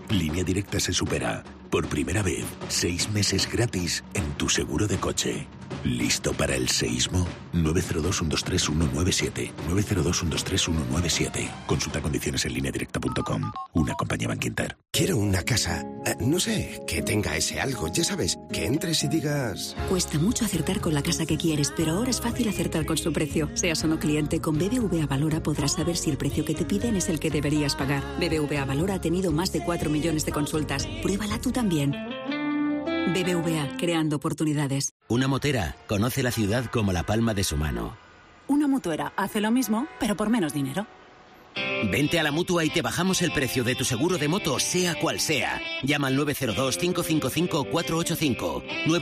Línea Directa se supera. Por primera vez, 6 meses gratis en tu seguro de coche. ¿Listo para el seísmo? 902-123-197. 902-123-197. Consulta condiciones en lineadirecta.com. Una compañía Bankinter. Quiero una casa, no sé, que tenga ese algo, ya sabes, que entres y digas... Cuesta mucho acertar con la casa que quieres, pero ahora es fácil acertar con su precio. Seas o no cliente, con BBVA Valora podrás saber si el precio que te piden es el que deberías pagar. BBVA Valora ha tenido más de 4 millones de consultas. Pruébala tú también. BBVA, creando oportunidades. Una motera conoce la ciudad como la palma de su mano. Una mutuera hace lo mismo, pero por menos dinero. Vente a la Mutua y te bajamos el precio de tu seguro de moto, sea cual sea. Llama al 902-555-485.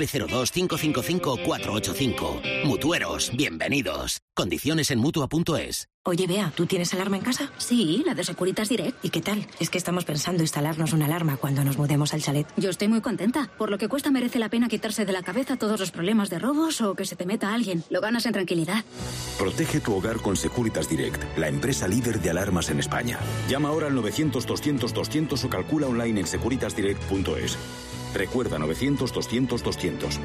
902-555-485. Mutueros, bienvenidos. Condiciones en Mutua.es. Oye, Bea, ¿tú tienes alarma en casa? Sí, la de Securitas Direct. ¿Y qué tal? Es que estamos pensando instalarnos una alarma cuando nos mudemos al chalet. Yo estoy muy contenta. Por lo que cuesta merece la pena quitarse de la cabeza todos los problemas de robos o que se te meta alguien. Lo ganas en tranquilidad. Protege tu hogar con Securitas Direct, la empresa líder de alarmas en España. Llama ahora al 900-200-200 o calcula online en securitasdirect.es. Recuerda 900-200-200.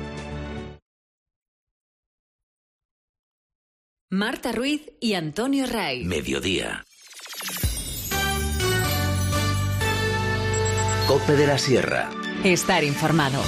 Marta Ruiz y Antonio Ray. Mediodía. COPE de la Sierra. Estar informado.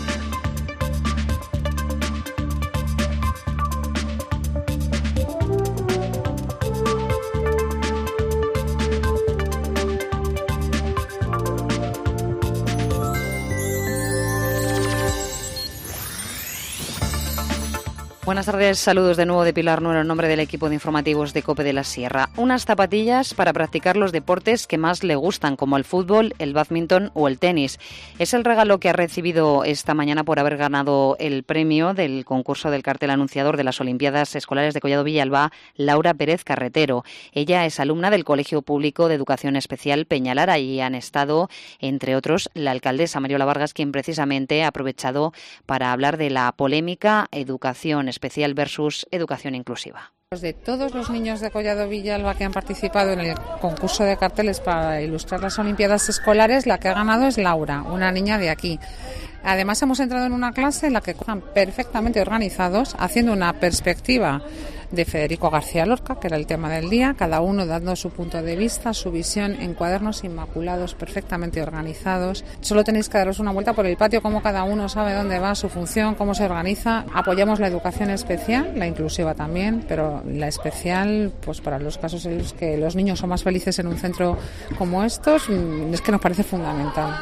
Buenas tardes, saludos de nuevo de Pilar Nuero en nombre del equipo de informativos de COPE de la Sierra. Unas zapatillas para practicar los deportes que más le gustan, como el fútbol, el bádminton o el tenis. Es el regalo que ha recibido esta mañana por haber ganado el premio del concurso del cartel anunciador de las Olimpiadas Escolares de Collado Villalba, Laura Pérez Carretero. Ella es alumna del Colegio Público de Educación Especial Peñalara y han estado, entre otros, la alcaldesa Mariola Vargas, quien precisamente ha aprovechado para hablar de la polémica educación especial versus educación inclusiva. De todos los niños de Collado Villalba que han participado en el concurso de carteles para ilustrar las Olimpiadas Escolares, la que ha ganado es Laura, una niña de aquí. Además, hemos entrado en una clase en la que están perfectamente organizados, haciendo una perspectiva de Federico García Lorca, que era el tema del día, cada uno dando su punto de vista, su visión, en cuadernos inmaculados, perfectamente organizados. Solo tenéis que daros una vuelta por el patio, cómo cada uno sabe dónde va, su función, cómo se organiza. Apoyamos la educación especial, la inclusiva también, pero la especial, pues para los casos en los que los niños son más felices en un centro como estos, es que nos parece fundamental.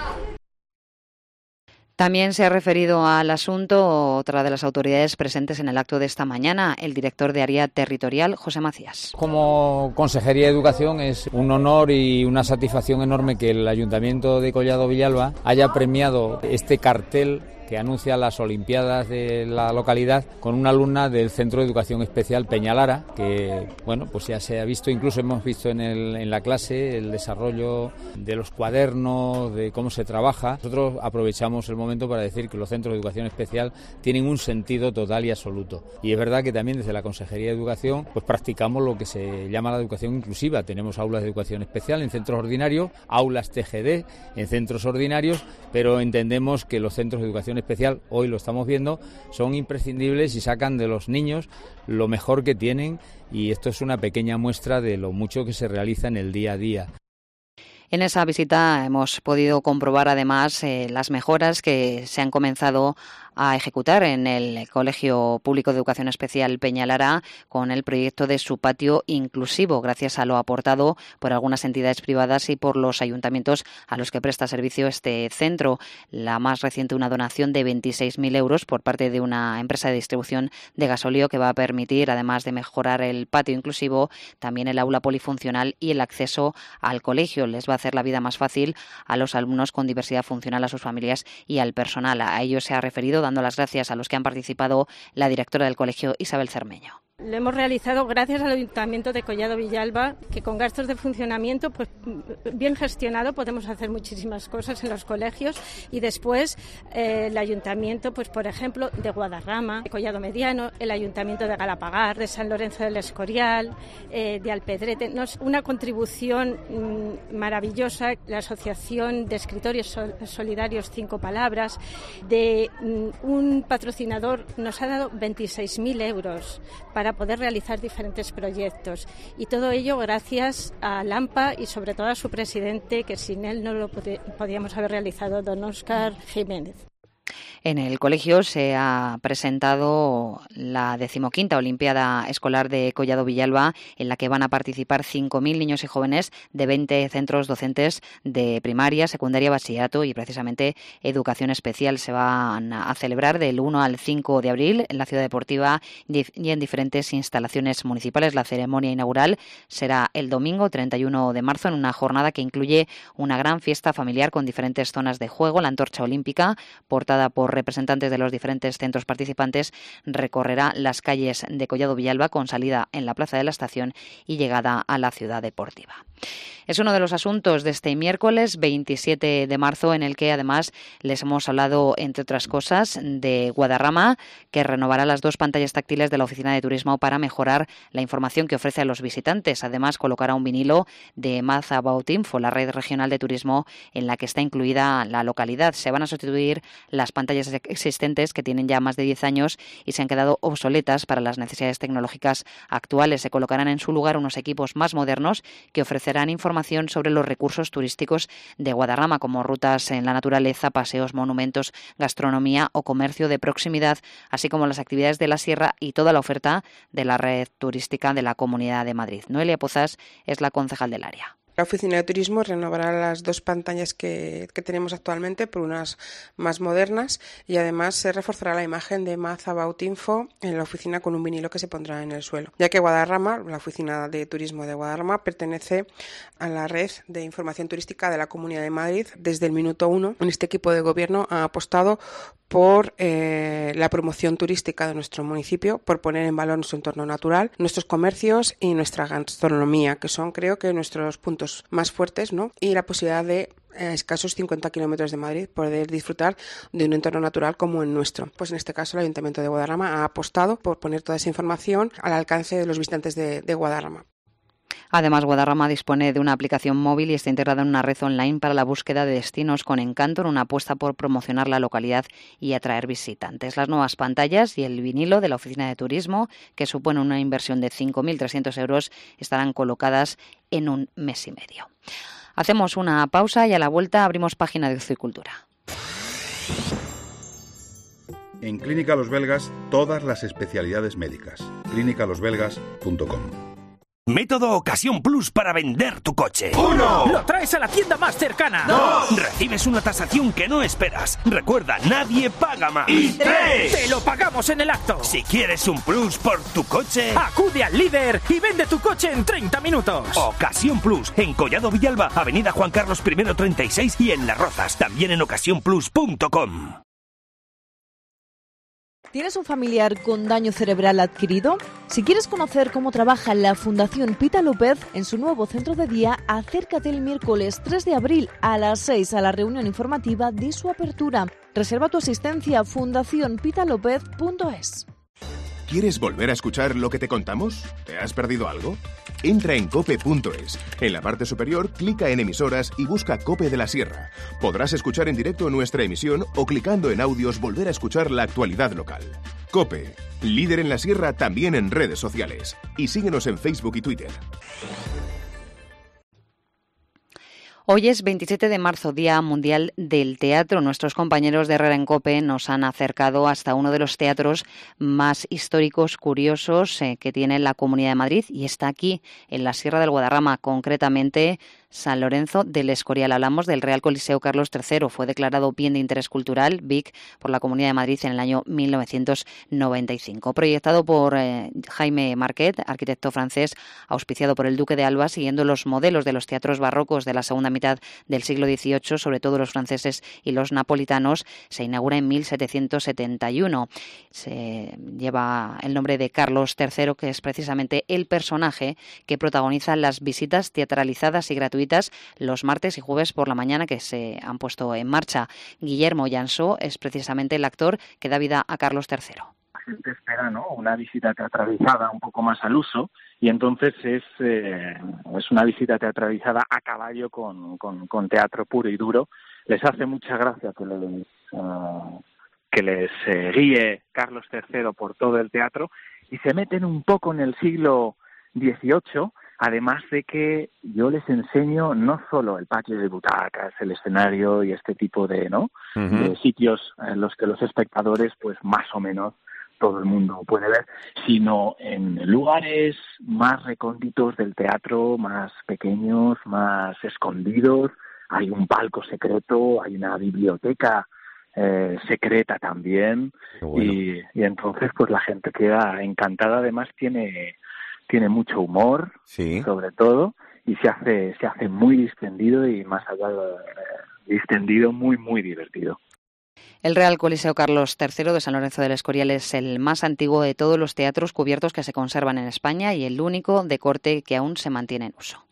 También se ha referido al asunto otra de las autoridades presentes en el acto de esta mañana, el director de Área Territorial, José Macías. Como Consejería de Educación es un honor y una satisfacción enorme que el Ayuntamiento de Collado Villalba haya premiado este cartel que anuncia las Olimpiadas de la localidad con una alumna del Centro de Educación Especial Peñalara, que bueno, pues ya se ha visto, incluso hemos visto en la clase el desarrollo de los cuadernos, de cómo se trabaja. Nosotros aprovechamos el momento para decir que los centros de educación especial tienen un sentido total y absoluto. Y es verdad que también desde la Consejería de Educación pues practicamos lo que se llama la educación inclusiva. Tenemos aulas de educación especial en centros ordinarios, aulas TGD en centros ordinarios, pero entendemos que los centros de educación especial, hoy lo estamos viendo, son imprescindibles y sacan de los niños lo mejor que tienen, y esto es una pequeña muestra de lo mucho que se realiza en el día a día. En esa visita hemos podido comprobar además las mejoras que se han comenzado a ejecutar en el Colegio Público de Educación Especial Peñalara con el proyecto de su patio inclusivo, gracias a lo aportado por algunas entidades privadas y por los ayuntamientos a los que presta servicio este centro. La más reciente, una donación de 26.000 euros por parte de una empresa de distribución de gasóleo que va a permitir, además de mejorar el patio inclusivo, también el aula polifuncional y el acceso al colegio. Les va a hacer la vida más fácil a los alumnos con diversidad funcional, a sus familias y al personal. A ello se ha referido, dando las gracias a los que han participado, la directora del colegio, Isabel Cermeño. Lo hemos realizado gracias al Ayuntamiento de Collado Villalba, que con gastos de funcionamiento, pues bien gestionado, podemos hacer muchísimas cosas en los colegios. Y después el Ayuntamiento, pues por ejemplo, de Guadarrama, de Collado Mediano, el Ayuntamiento de Galapagar, de San Lorenzo del Escorial, de Alpedrete. Una contribución maravillosa, la Asociación de Escritores Solidarios 5 Palabras, de un patrocinador, nos ha dado 26.000 euros para poder realizar diferentes proyectos, y todo ello gracias a Lampa y sobre todo a su presidente, que sin él no lo podíamos haber realizado, don Óscar Jiménez. En el colegio se ha presentado la 15ª Olimpiada Escolar de Collado Villalba, en la que van a participar 5.000 niños y jóvenes de 20 centros docentes de primaria, secundaria, bachillerato y precisamente educación especial. Se van a celebrar del 1 al 5 de abril en la Ciudad Deportiva y en diferentes instalaciones municipales. La ceremonia inaugural será el domingo 31 de marzo en una jornada que incluye una gran fiesta familiar con diferentes zonas de juego. La antorcha olímpica, portada por representantes de los diferentes centros participantes, recorrerá las calles de Collado Villalba con salida en la Plaza de la Estación y llegada a la Ciudad Deportiva. Es uno de los asuntos de este miércoles 27 de marzo, en el que además les hemos hablado, entre otras cosas, de Guadarrama, que renovará las 2 pantallas táctiles de la Oficina de Turismo para mejorar la información que ofrece a los visitantes. Además, colocará un vinilo de Math About Info, la red regional de turismo en la que está incluida la localidad. Se van a sustituir las pantallas existentes, que tienen ya más de 10 años y se han quedado obsoletas para las necesidades tecnológicas actuales. Se colocarán en su lugar unos equipos más modernos que ofrecerán información sobre los recursos turísticos de Guadarrama, como rutas en la naturaleza, paseos, monumentos, gastronomía o comercio de proximidad, así como las actividades de la sierra y toda la oferta de la red turística de la Comunidad de Madrid. Noelia Pozas es la concejal del área. La Oficina de Turismo renovará las 2 pantallas que tenemos actualmente por unas más modernas, y además se reforzará la imagen de Math About Info en la oficina con un vinilo que se pondrá en el suelo, ya que Guadarrama, la Oficina de Turismo de Guadarrama, pertenece a la red de información turística de la Comunidad de Madrid. Desde el minuto 1, este equipo de gobierno ha apostado por la promoción turística de nuestro municipio, por poner en valor nuestro entorno natural, nuestros comercios y nuestra gastronomía, que son, creo que, nuestros puntos más fuertes, ¿no? Y la posibilidad de, a escasos 50 kilómetros de Madrid, poder disfrutar de un entorno natural como el nuestro. Pues en este caso el Ayuntamiento de Guadarrama ha apostado por poner toda esa información al alcance de los visitantes de Guadarrama. Además, Guadarrama dispone de una aplicación móvil y está integrada en una red online para la búsqueda de destinos con encanto, en una apuesta por promocionar la localidad y atraer visitantes. Las nuevas pantallas y el vinilo de la Oficina de Turismo, que supone una inversión de 5.300 euros, estarán colocadas en un mes y medio. Hacemos una pausa y a la vuelta abrimos página de Ocio y Cultura. En Clínica Los Belgas, todas las especialidades médicas. clinicalosbelgas.com. Método Ocasión Plus para vender tu coche. 1. Lo traes a la tienda más cercana. 2. Recibes una tasación que no esperas. Recuerda, nadie paga más. Y 3. Te lo pagamos en el acto. Si quieres un plus por tu coche, acude al líder y vende tu coche en 30 minutos. Ocasión Plus, en Collado Villalba, Avenida Juan Carlos I 36 y en Las Rozas. También en ocasiónplus.com. ¿Tienes un familiar con daño cerebral adquirido? Si quieres conocer cómo trabaja la Fundación Pita López en su nuevo centro de día, acércate el miércoles 3 de abril a las 6 a la reunión informativa de su apertura. Reserva tu asistencia a fundacionpitalopez.es. ¿Quieres volver a escuchar lo que te contamos? ¿Te has perdido algo? Entra en cope.es. En la parte superior, clica en emisoras y busca Cope de la Sierra. Podrás escuchar en directo nuestra emisión o, clicando en audios, volver a escuchar la actualidad local. Cope, líder en la Sierra, también en redes sociales. Y síguenos en Facebook y Twitter. Hoy es 27 de marzo, Día Mundial del Teatro. Nuestros compañeros de Herrera en Cope nos han acercado hasta uno de los teatros más históricos, curiosos que tiene la Comunidad de Madrid, y está aquí, en la Sierra del Guadarrama. Concretamente, San Lorenzo del Escorial. Hablamos del Real Coliseo Carlos III. Fue declarado Bien de Interés Cultural, BIC, por la Comunidad de Madrid en el año 1995. Proyectado por Jaime Marquet, arquitecto francés, auspiciado por el Duque de Alba, siguiendo los modelos de los teatros barrocos de la segunda mitad del siglo XVIII, sobre todo los franceses y los napolitanos, se inaugura en 1771. Se lleva el nombre de Carlos III, que es precisamente el personaje que protagoniza las visitas teatralizadas y gratuitas los martes y jueves por la mañana que se han puesto en marcha. Guillermo Llansó es precisamente el actor que da vida a Carlos III. La gente espera, ¿no?, una visita teatralizada un poco más al uso, y entonces es una visita teatralizada a caballo con teatro puro y duro. Les hace mucha gracia que les guíe Carlos III por todo el teatro, y se meten un poco en el siglo XVIII, además de que yo les enseño no solo el patio de butacas, el escenario y este tipo de de sitios en los que los espectadores, pues más o menos todo el mundo puede ver, sino en lugares más recónditos del teatro, más pequeños, más escondidos. Hay un palco secreto, hay una biblioteca secreta también, bueno. y entonces pues la gente queda encantada. Además tiene mucho humor, sí, sobre todo, y se hace muy distendido, y más allá de distendido, muy, muy divertido. El Real Coliseo Carlos III de San Lorenzo del Escorial es el más antiguo de todos los teatros cubiertos que se conservan en España y el único de corte que aún se mantiene en uso.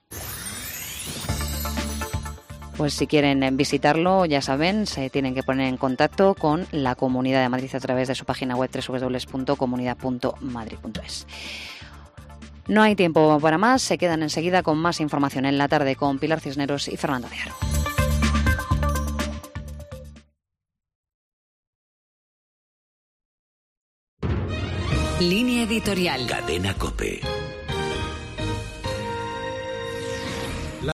Pues si quieren visitarlo, ya saben, se tienen que poner en contacto con la Comunidad de Madrid a través de su página web www.comunidad.madrid.es. No hay tiempo para más, se quedan enseguida con más información en la tarde con Pilar Cisneros y Fernando de Aro. Línea editorial. Cadena COPE.